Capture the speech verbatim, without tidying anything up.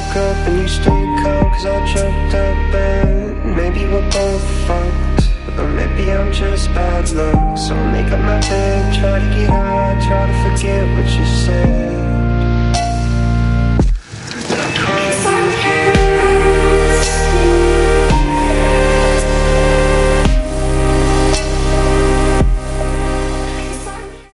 woke up and you stay calm, cause I choked up and maybe we're both fucked. Or maybe I'm just bad luck. So I'll make up my bed, try to get high, try to forget what you said.